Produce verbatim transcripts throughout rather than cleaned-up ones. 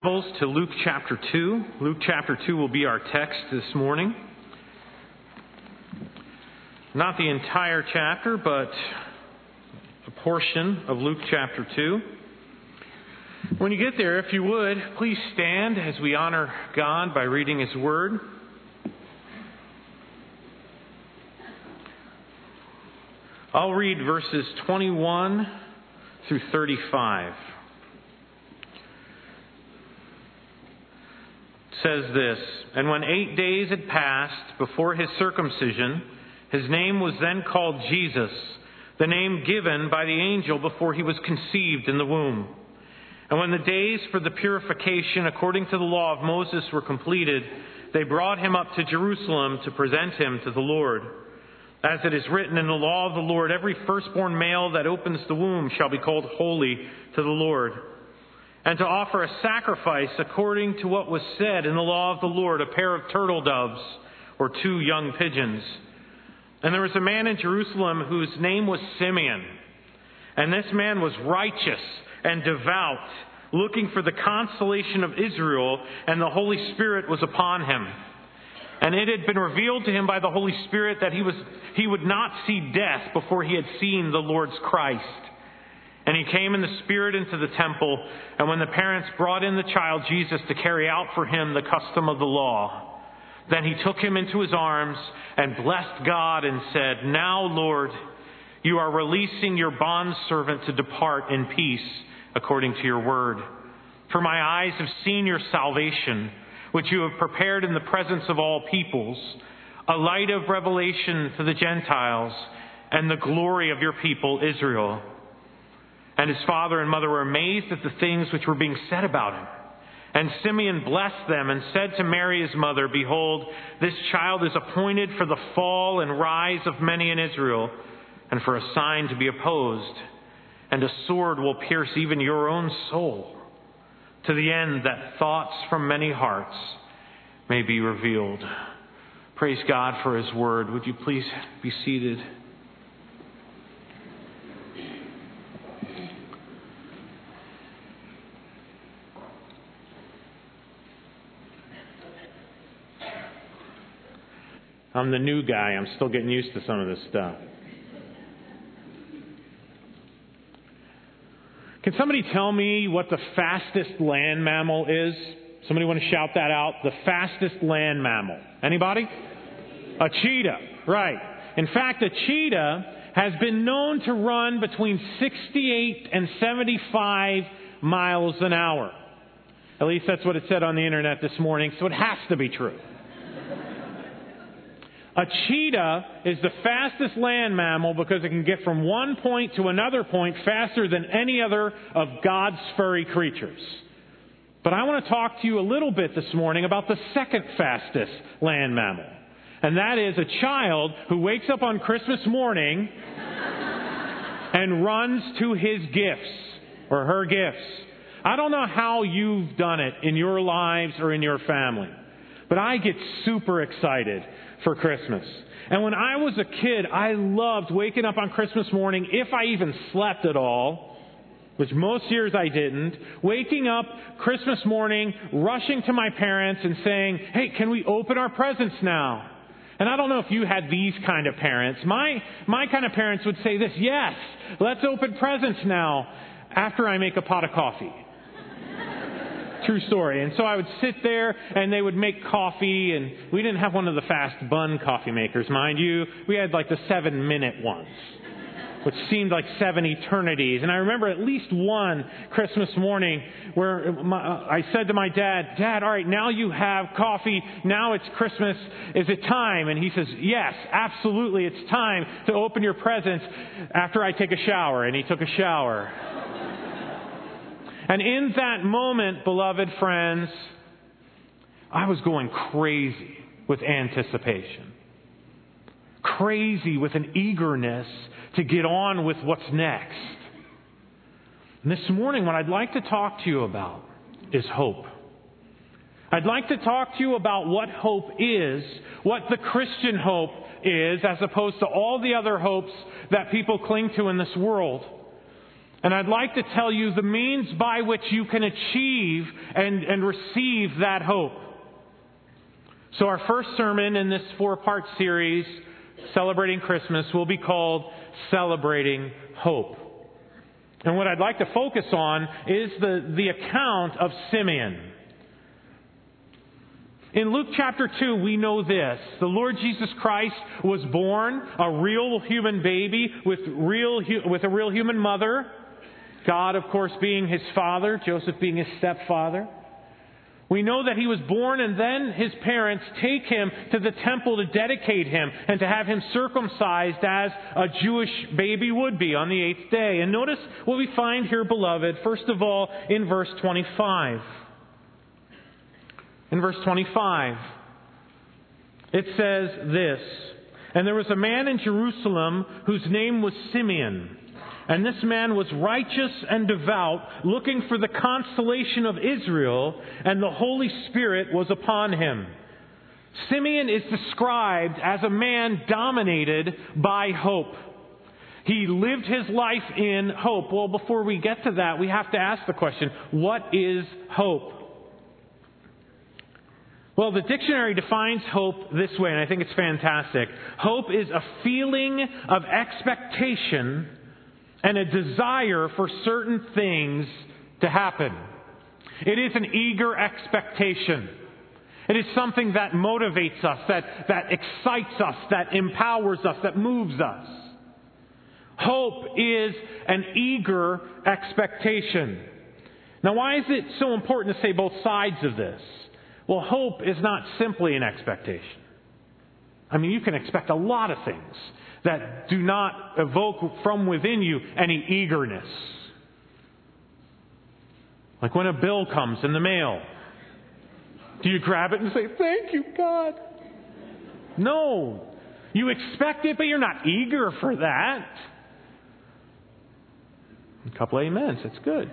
To Luke chapter two. Luke chapter two will be our text this morning. Not the entire chapter, but a portion of Luke chapter two. When you get there, if you would, please stand as we honor God by reading His Word. I'll read verses twenty-one through thirty-five. Says this, "And when eight days had passed before his circumcision, his name was then called Jesus, the name given by the angel before he was conceived in the womb. And when the days for the purification according to the law of Moses were completed, they brought him up to Jerusalem to present him to the Lord. As it is written in the law of the Lord, every firstborn male that opens the womb shall be called holy to the Lord. And to offer a sacrifice according to what was said in the law of the Lord, a pair of turtle doves or two young pigeons. And there was a man in Jerusalem whose name was Simeon. And this man was righteous and devout, looking for the consolation of Israel, and the Holy Spirit was upon him. And it had been revealed to him by the Holy Spirit that he was he would not see death before he had seen the Lord's Christ. And he came in the Spirit into the temple, and when the parents brought in the child Jesus to carry out for him the custom of the law, then he took him into his arms and blessed God and said, 'Now, Lord, you are releasing your bondservant to depart in peace according to your word. For my eyes have seen your salvation, which you have prepared in the presence of all peoples, a light of revelation to the Gentiles and the glory of your people Israel.' And his father and mother were amazed at the things which were being said about him. And Simeon blessed them and said to Mary his mother, 'Behold, this child is appointed for the fall and rise of many in Israel, and for a sign to be opposed. And a sword will pierce even your own soul, to the end that thoughts from many hearts may be revealed.'" Praise God for His Word. Would you please be seated? I'm the new guy. I'm still getting used to some of this stuff. Can somebody tell me what the fastest land mammal is? Somebody want to shout that out? The fastest land mammal. Anybody? A cheetah. Right. In fact, a cheetah has been known to run between sixty-eight and seventy-five miles an hour. At least that's what it said on the internet this morning, so it has to be true. A cheetah is the fastest land mammal because it can get from one point to another point faster than any other of God's furry creatures. But I want to talk to you a little bit this morning about the second fastest land mammal. And that is a child who wakes up on Christmas morning and runs to his gifts or her gifts. I don't know how you've done it in your lives or in your family, but I get super excited for Christmas. And when I was a kid, I loved waking up on Christmas morning, if I even slept at all, which most years I didn't, waking up Christmas morning, rushing to my parents and saying, "Hey, can we open our presents now?" And I don't know if you had these kind of parents. My my kind of parents would say this, "Yes, let's open presents now," after I make a pot of coffee. True story. And so I would sit there and they would make coffee, and we didn't have one of the fast bun coffee makers, mind you. We had like the seven minute ones, which seemed like seven eternities. And I remember at least one Christmas morning where my, I said to my dad, "Dad, all right, now you have coffee. Now it's Christmas. Is it time?" And he says, "Yes, absolutely. It's time to open your presents after I take a shower." And he took a shower. And in that moment, beloved friends, I was going crazy with anticipation. Crazy with an eagerness to get on with what's next. And this morning, what I'd like to talk to you about is hope. I'd like to talk to you about what hope is, what the Christian hope is, as opposed to all the other hopes that people cling to in this world. And I'd like to tell you the means by which you can achieve and, and receive that hope. So our first sermon in this four-part series, Celebrating Christmas, will be called Celebrating Hope. And what I'd like to focus on is the, the account of Simeon. In Luke chapter two, we know this. The Lord Jesus Christ was born, a real human baby with, real, with a real human mother. God, of course, being his father, Joseph being his stepfather. We know that he was born, and then his parents take him to the temple to dedicate him and to have him circumcised as a Jewish baby would be on the eighth day. And notice what we find here, beloved, first of all, in verse twenty-five. In verse twenty-five, it says this, "And there was a man in Jerusalem whose name was Simeon. And this man was righteous and devout, looking for the consolation of Israel, and the Holy Spirit was upon him." Simeon is described as a man dominated by hope. He lived his life in hope. Well, before we get to that, we have to ask the question, what is hope? Well, the dictionary defines hope this way, and I think it's fantastic. Hope is a feeling of expectation and a desire for certain things to happen. It is an eager expectation. It is something that motivates us, that, that excites us, that empowers us, that moves us. Hope is an eager expectation. Now, why is it so important to say both sides of this? Well, hope is not simply an expectation. I mean, you can expect a lot of things that do not evoke from within you any eagerness. Like when a bill comes in the mail, do you grab it and say, "Thank you, God"? No. You expect it, but you're not eager for that. A couple of amens. That's good.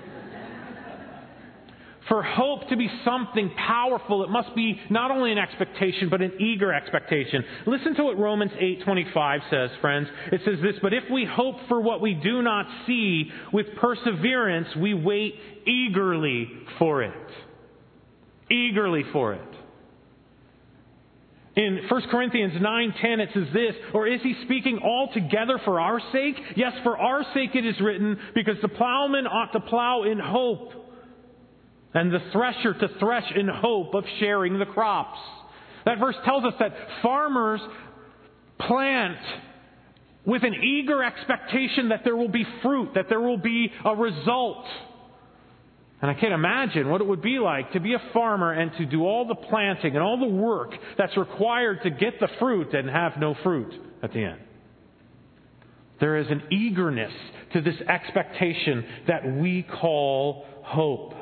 For hope to be something powerful, it must be not only an expectation, but an eager expectation. Listen to what Romans eight twenty-five says, friends. It says this, "But if we hope for what we do not see, with perseverance we wait eagerly for it." Eagerly for it. In First Corinthians nine ten it says this, "Or is he speaking altogether for our sake? Yes, for our sake it is written, because the plowman ought to plow in hope, and the thresher to thresh in hope of sharing the crops." That verse tells us that farmers plant with an eager expectation that there will be fruit, that there will be a result. And I can't imagine what it would be like to be a farmer and to do all the planting and all the work that's required to get the fruit and have no fruit at the end. There is an eagerness to this expectation that we call hope.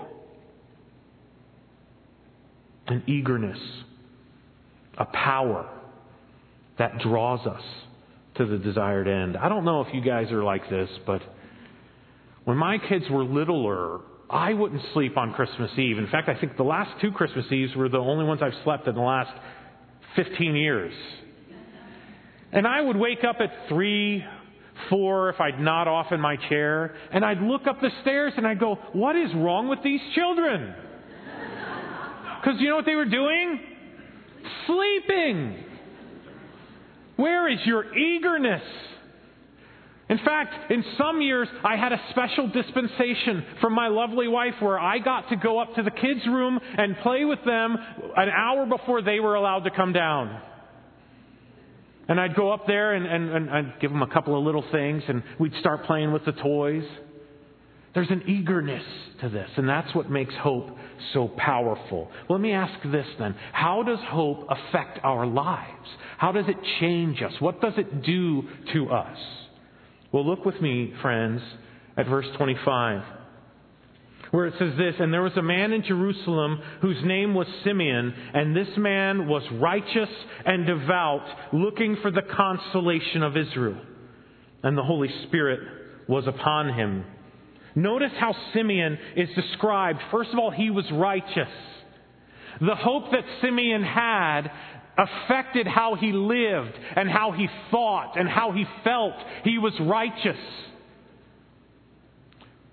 An eagerness, a power that draws us to the desired end. I don't know if you guys are like this, but when my kids were littler, I wouldn't sleep on Christmas Eve. In fact, I think the last two Christmas Eves were the only ones I've slept in the last fifteen years. And I would wake up at three, four, if I'd nod off in my chair, and I'd look up the stairs and I'd go, "What is wrong with these children?" Because you know what they were doing? Sleeping. Where is your eagerness? In fact, in some years, I had a special dispensation from my lovely wife where I got to go up to the kids' room and play with them an hour before they were allowed to come down. And I'd go up there and, and, and I'd give them a couple of little things, and we'd start playing with the toys. There's an eagerness to this, and that's what makes hope so powerful. Well, let me ask this then. How does hope affect our lives? How does it change us? What does it do to us? Well, look with me, friends, at verse twenty-five, where it says this, "And there was a man in Jerusalem whose name was Simeon, and this man was righteous and devout, looking for the consolation of Israel. And the Holy Spirit was upon him." Notice how Simeon is described. First of all, he was righteous. The hope that Simeon had affected how he lived and how he thought and how he felt. He was righteous.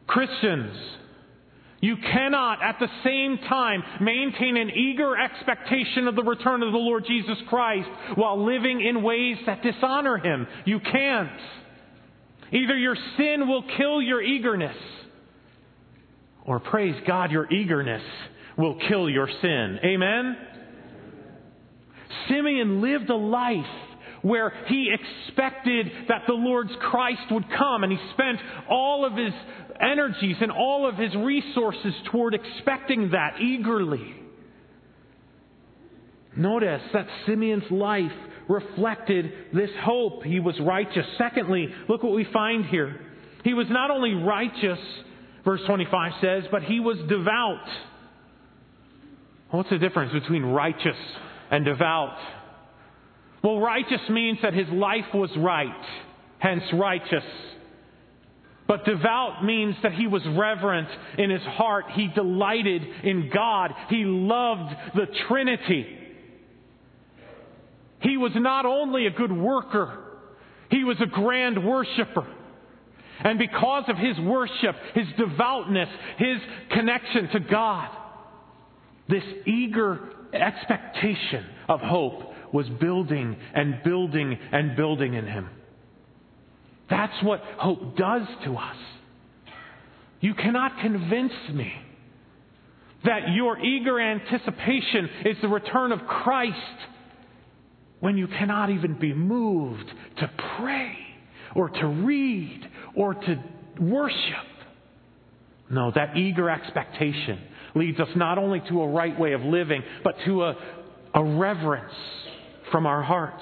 Christians, you cannot at the same time maintain an eager expectation of the return of the Lord Jesus Christ while living in ways that dishonor Him. You can't. Either your sin will kill your eagerness, or praise God, your eagerness will kill your sin. Amen? Simeon lived a life where he expected that the Lord's Christ would come, and he spent all of his energies and all of his resources toward expecting that eagerly. Notice that Simeon's life reflected this hope. He was righteous. Secondly, look what we find here. He was not only righteous, verse twenty-five says, but he was devout. What's the difference between righteous and devout? Well, righteous means that his life was right, hence righteous. But devout means that he was reverent in his heart. He delighted in God. He loved the Trinity. He was not only a good worker, he was a grand worshiper. And because of his worship, his devoutness, his connection to God, this eager expectation of hope was building and building and building in him. That's what hope does to us. You cannot convince me that your eager anticipation is the return of Christ when you cannot even be moved to pray or to read or to worship. No, that eager expectation leads us not only to a right way of living, but to a, a reverence from our hearts.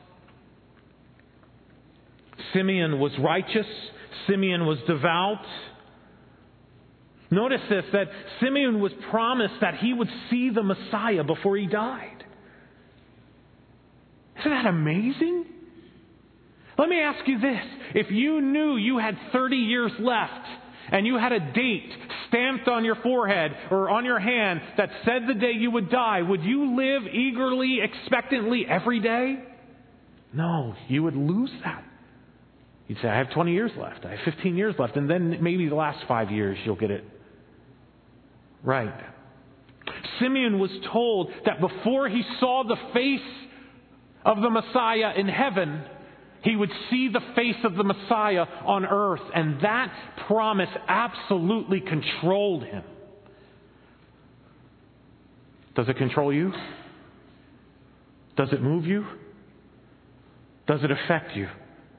Simeon was righteous. Simeon was devout. Notice this, that Simeon was promised that he would see the Messiah before he died. Isn't that amazing? Let me ask you this. If you knew you had thirty years left and you had a date stamped on your forehead or on your hand that said the day you would die, would you live eagerly, expectantly every day? No, you would lose that. You'd say, I have twenty years left. I have fifteen years left. And then maybe the last five years you'll get it right. Simeon was told that before he saw the face of the Messiah in heaven, he would see the face of the Messiah on earth. And that promise absolutely controlled him. Does it control you? Does it move you? Does it affect you?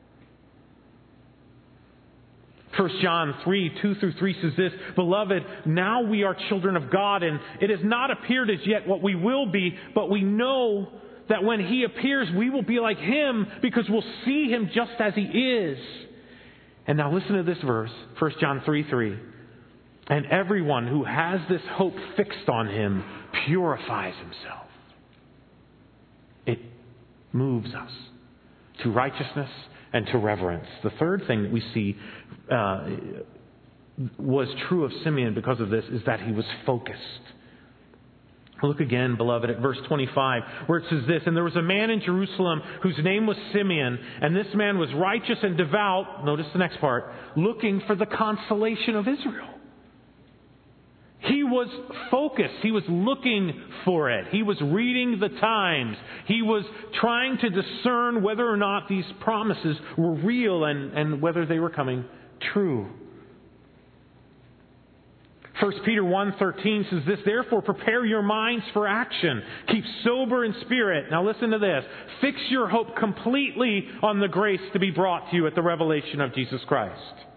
First John three, two through three says this, Beloved, now we are children of God, and it has not appeared as yet what we will be, but we know that when He appears, we will be like Him, because we'll see Him just as He is. And now listen to this verse, First John three, three. And everyone who has this hope fixed on Him purifies himself. It moves us to righteousness and to reverence. The third thing that we see uh, was true of Simeon because of this is that he was focused. Look again, beloved, at verse twenty-five, where it says this, And there was a man in Jerusalem whose name was Simeon, and this man was righteous and devout, notice the next part, looking for the consolation of Israel. He was focused. He was looking for it. He was reading the times. He was trying to discern whether or not these promises were real and, and whether they were coming true. First Peter one thirteen says this, Therefore prepare your minds for action. Keep sober in spirit. Now listen to this. Fix your hope completely on the grace to be brought to you at the revelation of Jesus Christ.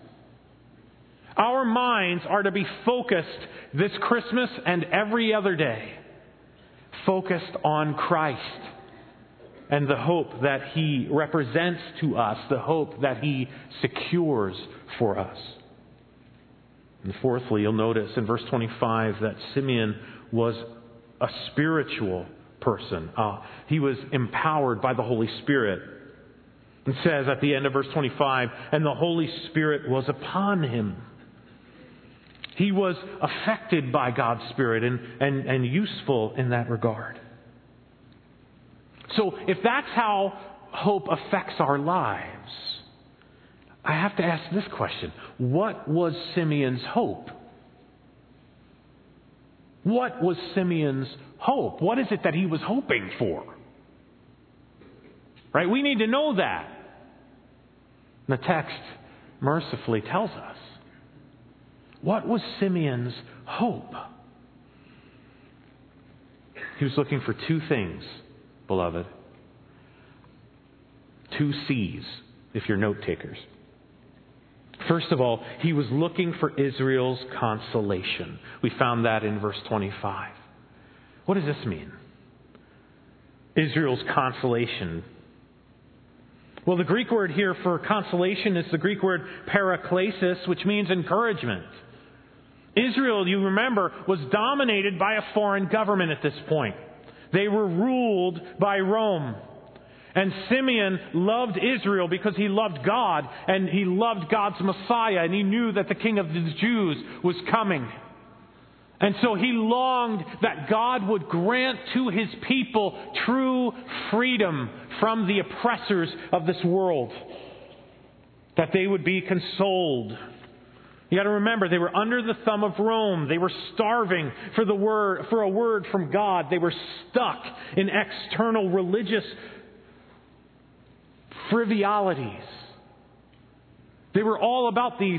Our minds are to be focused this Christmas and every other day. Focused on Christ and the hope that He represents to us, the hope that He secures for us. And fourthly, you'll notice in verse twenty-five that Simeon was a spiritual person. Uh, he was empowered by the Holy Spirit. It says at the end of verse twenty-five, And the Holy Spirit was upon him. He was affected by God's Spirit and, and, and useful in that regard. So if that's how hope affects our lives, I have to ask this question. What was Simeon's hope? What was Simeon's hope? What is it that he was hoping for? Right? We need to know that. The text mercifully tells us. What was Simeon's hope? He was looking for two things, beloved. Two C's, if you're note takers. First of all, he was looking for Israel's consolation. We found that in verse twenty-five. What does this mean? Israel's consolation. Well, the Greek word here for consolation is the Greek word paraklesis, which means encouragement. Israel, you remember, was dominated by a foreign government at this point. They were ruled by Rome. And Simeon loved Israel because he loved God and he loved God's Messiah and he knew that the King of the Jews was coming. And so he longed that God would grant to his people true freedom from the oppressors of this world. That they would be consoled. You got to remember, they were under the thumb of Rome. They were starving for the word, for a word from God. They were stuck in external religious trivialities. They were all about these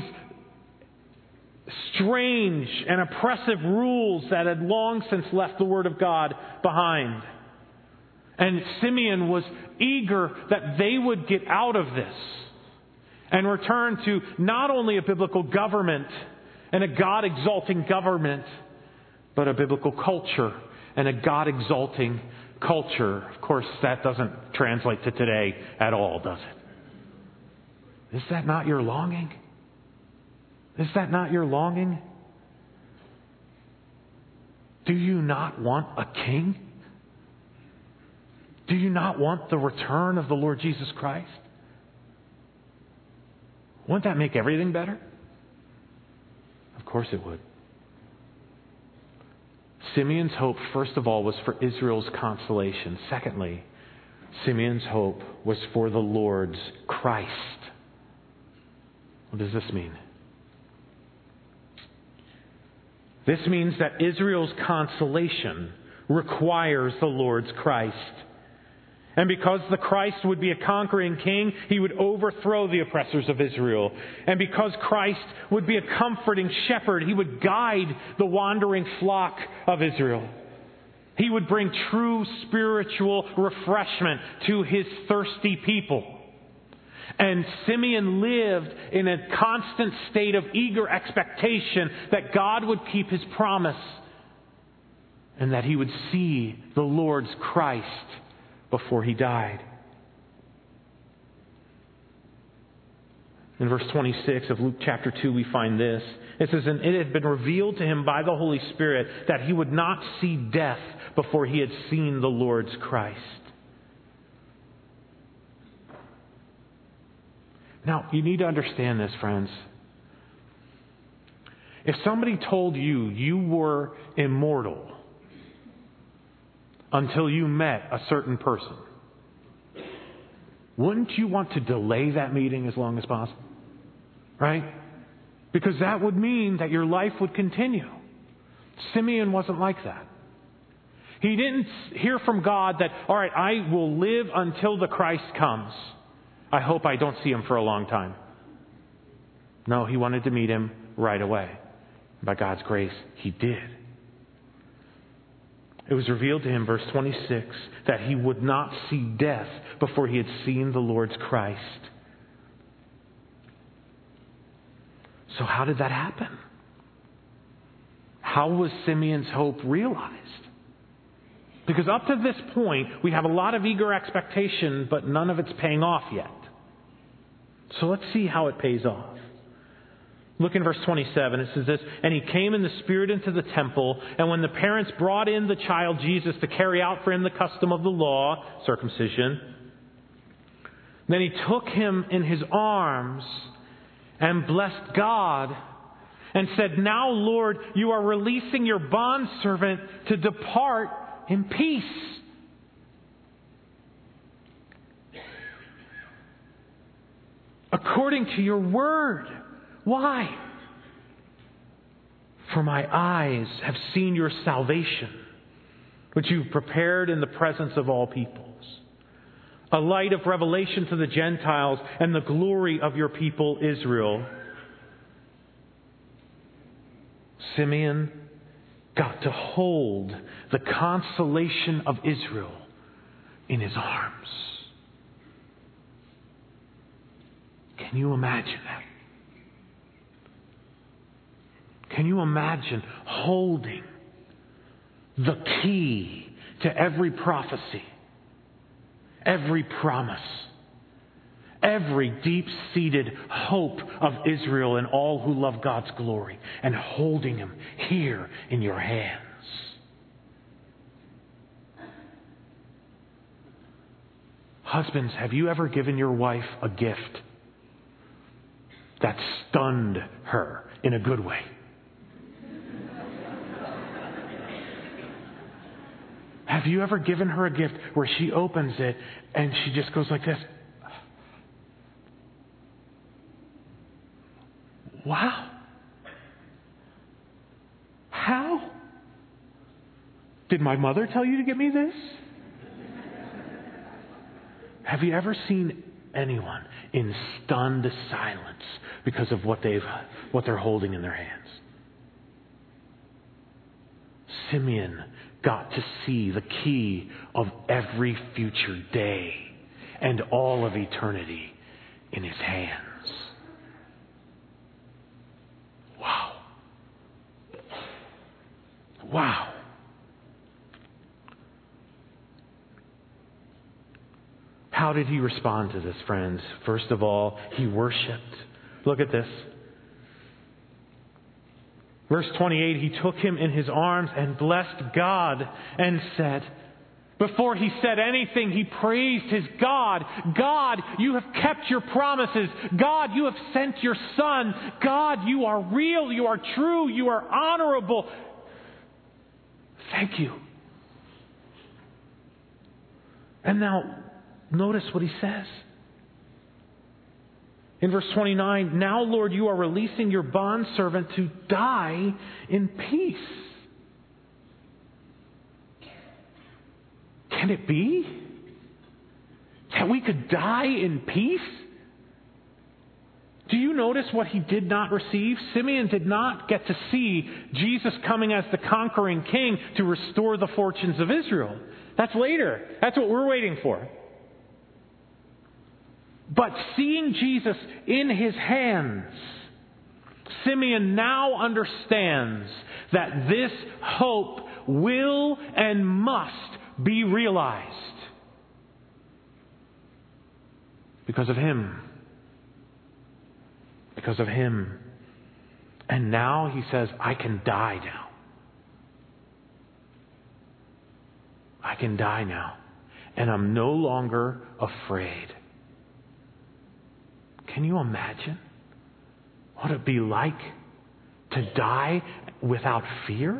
strange and oppressive rules that had long since left the Word of God behind. And Simeon was eager that they would get out of this and return to not only a biblical government and a God-exalting government, but a biblical culture and a God-exalting culture. Of course, that doesn't translate to today at all, does it? Is that not your longing? Is that not your longing? Do you not want a king? Do you not want the return of the Lord Jesus Christ? Wouldn't that make everything better? Of course it would. Simeon's hope, first of all, was for Israel's consolation. Secondly, Simeon's hope was for the Lord's Christ. What does this mean? This means that Israel's consolation requires the Lord's Christ. And because the Christ would be a conquering king, he would overthrow the oppressors of Israel. And because Christ would be a comforting shepherd, he would guide the wandering flock of Israel. He would bring true spiritual refreshment to his thirsty people. And Simeon lived in a constant state of eager expectation that God would keep his promise and that he would see the Lord's Christ before he died. In verse twenty-six of Luke chapter two, we find this. It says, "And it had been revealed to him by the Holy Spirit that he would not see death before he had seen the Lord's Christ." Now, you need to understand this, friends. If somebody told you you were immortal until you met a certain person, wouldn't you want to delay that meeting as long as possible? Right? Because that would mean that your life would continue. Simeon wasn't like that. He didn't hear from God that, all right, I will live until the Christ comes. I hope I don't see him for a long time. No, he wanted to meet him right away. By God's grace, he did. It was revealed to him, verse twenty-six, that he would not see death before he had seen the Lord's Christ. So how did that happen? How was Simeon's hope realized? Because up to this point, we have a lot of eager expectation, but none of it's paying off yet. So let's see how it pays off. Look in verse twenty-seven. It says this, "And he came in the Spirit into the temple, and when the parents brought in the child Jesus to carry out for him the custom of the law," circumcision, "then he took him in his arms and blessed God and said, 'Now, Lord, you are releasing your bondservant to depart in peace.'" according to your word. Why? For my eyes have seen your salvation, which you've prepared in the presence of all peoples, a light of revelation to the Gentiles and the glory of your people Israel. Simeon got to hold the consolation of Israel in his arms. Can you imagine that? Can you imagine holding the key to every prophecy, every promise, every deep-seated hope of Israel and all who love God's glory, and holding him here in your hands? Husbands, have you ever given your wife a gift that stunned her in a good way? Have you ever given her a gift where she opens it and she just goes like this? Wow. How? Did my mother tell you to get me this? Have you ever seen anyone in stunned silence because of what they've what they're holding in their hands? Simeon got to see the key of every future day and all of eternity in his hands. Wow. Wow. How did he respond to this, friends? First of all, he worshiped. Look at this. Verse twenty-eight, he took him in his arms and blessed God and said, before he said anything, he praised his God. God, you have kept your promises. God, you have sent your Son. God, you are real. You are true. You are honorable. Thank you. And now, notice what he says. In verse twenty-nine, now, Lord, you are releasing your bondservant to die in peace. Can it be that we could die in peace? Do you notice what he did not receive? Simeon did not get to see Jesus coming as the conquering king to restore the fortunes of Israel. That's later. That's what we're waiting for. But seeing Jesus in his hands, Simeon now understands that this hope will and must be realized because of him. Because of him. And now he says, I can die now. I can die now. And I'm no longer afraid. Can you imagine what it'd be like to die without fear?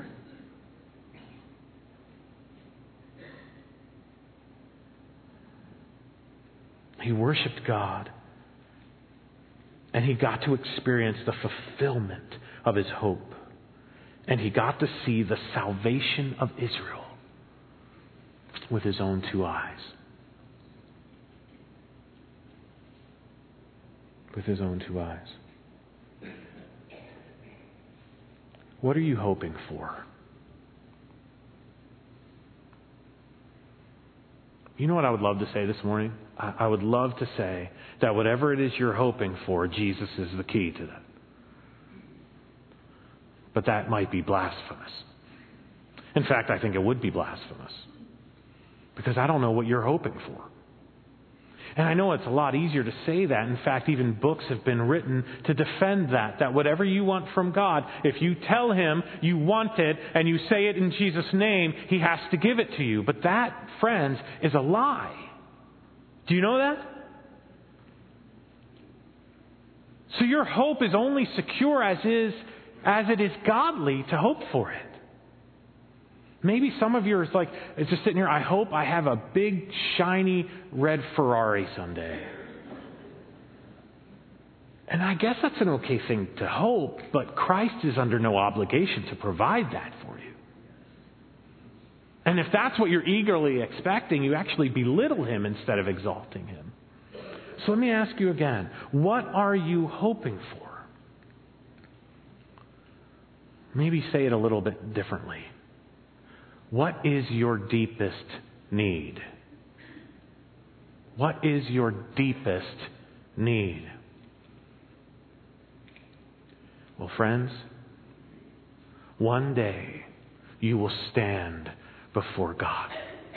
He worshiped God, and he got to experience the fulfillment of his hope, and he got to see the salvation of Israel with his own two eyes. With his own two eyes. What are you hoping for? You know what I would love to say this morning? I, I would love to say that whatever it is you're hoping for, Jesus is the key to that. But that might be blasphemous. In fact, I think it would be blasphemous. Because I don't know what you're hoping for. And I know it's a lot easier to say that. In fact, even books have been written to defend that. That whatever you want from God, if you tell him you want it and you say it in Jesus' name, he has to give it to you. But that, friends, is a lie. Do you know that? So your hope is only secure as is, as it is godly to hope for it. Maybe some of you are like, it's just sitting here, I hope I have a big, shiny red Ferrari someday. And I guess that's an okay thing to hope, but Christ is under no obligation to provide that for you. And if that's what you're eagerly expecting, you actually belittle Him instead of exalting Him. So let me ask you again, what are you hoping for? Maybe say it a little bit differently. What is your deepest need? What is your deepest need? Well, friends, one day you will stand before God.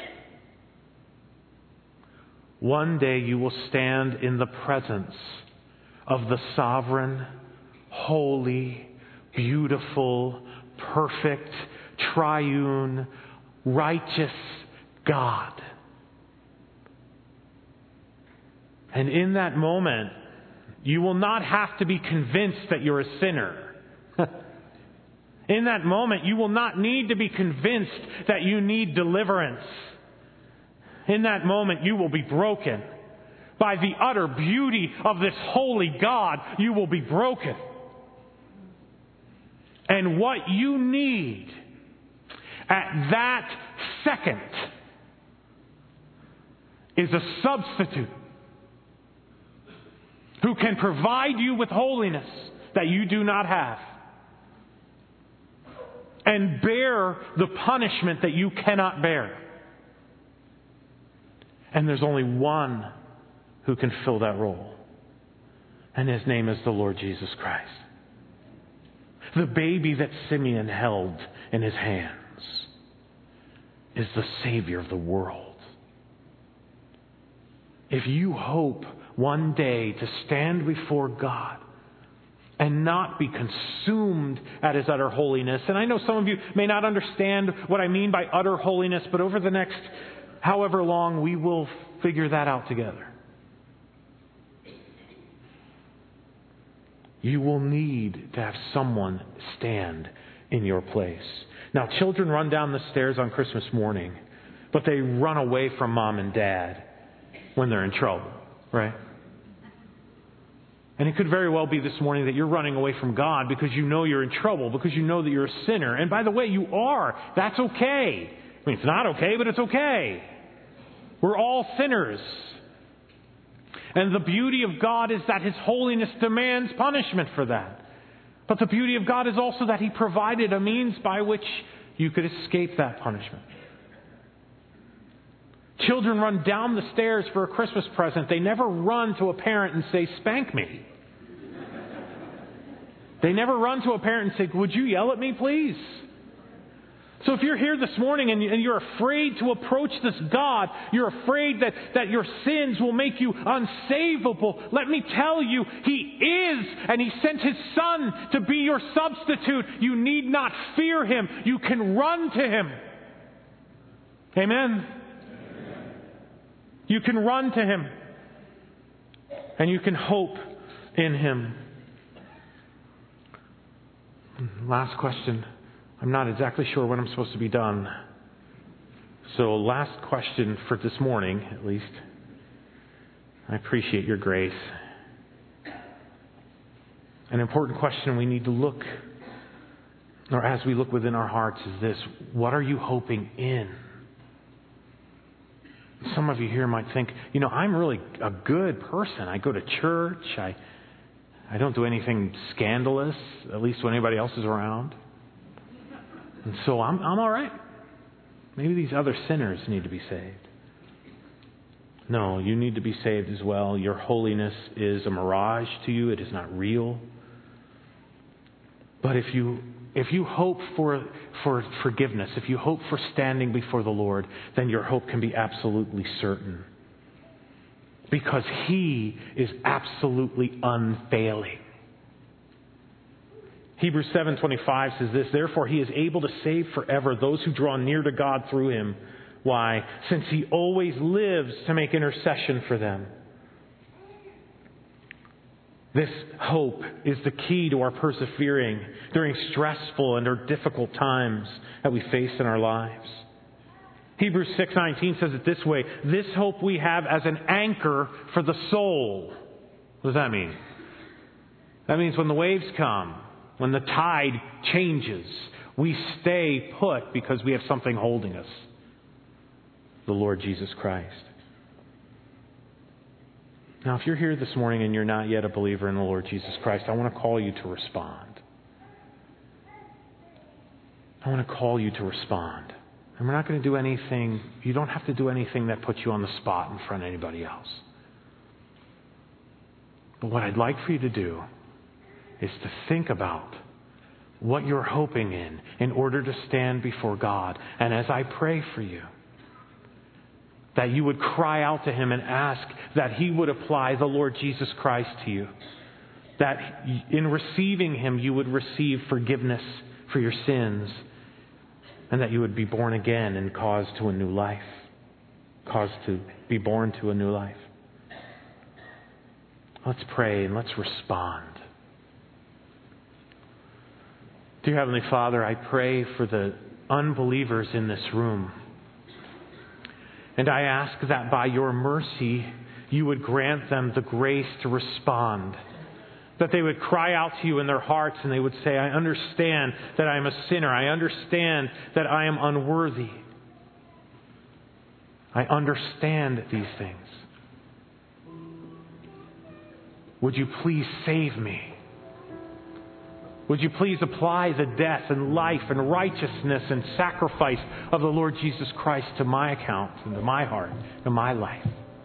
One day you will stand in the presence of the sovereign, holy, beautiful, perfect, triune, righteous God. And in that moment, you will not have to be convinced that you're a sinner. In that moment, you will not need to be convinced that you need deliverance. In that moment, you will be broken. By the utter beauty of this holy God, you will be broken. And what you need at that second is a substitute who can provide you with holiness that you do not have, and bear the punishment that you cannot bear. And there's only one who can fill that role, and His name is the Lord Jesus Christ. The baby that Simeon held in his hands is the Savior of the world. If you hope one day to stand before God and not be consumed at His utter holiness. And I know some of you may not understand what I mean by utter holiness, but over the next however long, we will figure that out together. You will need to have someone stand in your place. Now, children run down the stairs on Christmas morning, but they run away from mom and dad when they're in trouble, right? And it could very well be this morning that you're running away from God because you know you're in trouble, because you know that you're a sinner. And by the way, you are. That's okay. I mean, it's not okay, but it's okay. We're all sinners. And the beauty of God is that His holiness demands punishment for that. But the beauty of God is also that He provided a means by which you could escape that punishment. Children run down the stairs for a Christmas present. They never run to a parent and say, "Spank me." They never run to a parent and say, "Would you yell at me, please?" So if you're here this morning and you're afraid to approach this God, you're afraid that, that your sins will make you unsavable, let me tell you, He is, and He sent His Son to be your substitute. You need not fear Him. You can run to Him. Amen? You can run to Him. And you can hope in Him. Last question. I'm not exactly sure when I'm supposed to be done. So last question for this morning, at least. I appreciate your grace. An important question we need to look, or as we look within our hearts, is this: what are you hoping in? Some of you here might think, you know, I'm really a good person. I go to church. I, I don't do anything scandalous, at least when anybody else is around. And so I'm I'm all right. Maybe these other sinners need to be saved. No, you need to be saved as well. Your holiness is a mirage to you. It is not real. But if you if you hope for for forgiveness, if you hope for standing before the Lord, then your hope can be absolutely certain. Because He is absolutely unfailing. Hebrews seven twenty-five says this: "Therefore He is able to save forever those who draw near to God through Him." Why? Since He always lives to make intercession for them. This hope is the key to our persevering during stressful and or difficult times that we face in our lives. Hebrews six nineteen says it this way: "This hope we have as an anchor for the soul." What does that mean? That means when the waves come, when the tide changes, we stay put because we have something holding us. The Lord Jesus Christ. Now, if you're here this morning and you're not yet a believer in the Lord Jesus Christ, I want to call you to respond. I want to call you to respond. And we're not going to do anything, you don't have to do anything that puts you on the spot in front of anybody else. But what I'd like for you to do is to think about what you're hoping in in order to stand before God. And as I pray for you, that you would cry out to Him and ask that He would apply the Lord Jesus Christ to you. That in receiving Him, you would receive forgiveness for your sins. And that you would be born again and caused to a new life. Caused to be born to a new life. Let's pray and let's respond. Dear Heavenly Father, I pray for the unbelievers in this room. And I ask that by your mercy, you would grant them the grace to respond. That they would cry out to you in their hearts and they would say, I understand that I am a sinner. I understand that I am unworthy. I understand these things. Would you please save me? Would you please apply the death and life and righteousness and sacrifice of the Lord Jesus Christ to my account and to my heart and my life?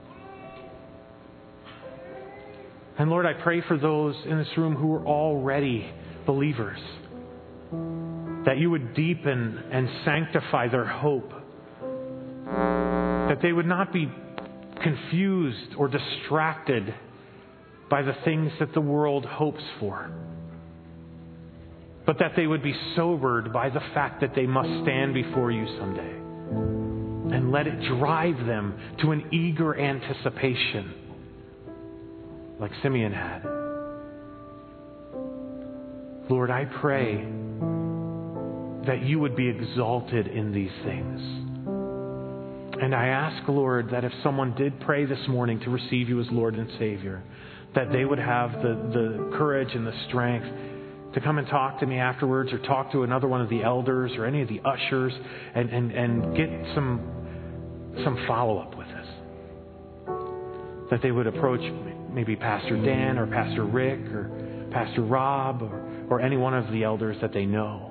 And Lord, I pray for those in this room who are already believers, that you would deepen and sanctify their hope, that they would not be confused or distracted by the things that the world hopes for, but that they would be sobered by the fact that they must stand before you someday. And let it drive them to an eager anticipation, like Simeon had. Lord, I pray that you would be exalted in these things. And I ask, Lord, that if someone did pray this morning to receive you as Lord and Savior, that they would have the, the courage and the strength to come and talk to me afterwards, or talk to another one of the elders or any of the ushers and, and, and get some, some follow-up with us. That they would approach maybe Pastor Dan or Pastor Rick or Pastor Rob or, or any one of the elders that they know.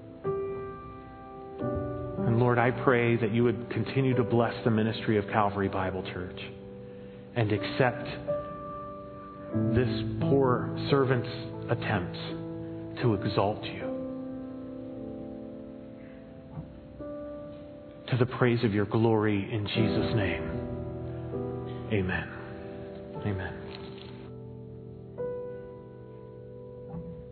And Lord, I pray that you would continue to bless the ministry of Calvary Bible Church and accept this poor servant's attempts to exalt you, to the praise of your glory in Jesus' name. Amen. Amen.